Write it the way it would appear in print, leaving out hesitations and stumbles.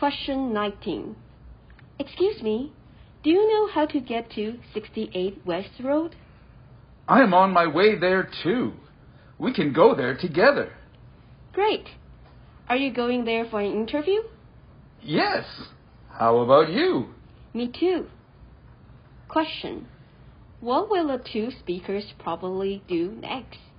Question 19. Excuse me, do you know how to get to 68 West Road? I am on my way there too. We can go there together. Great. Are you going there for an interview? Yes. How about you? Me too. Question. What will the two speakers probably do next?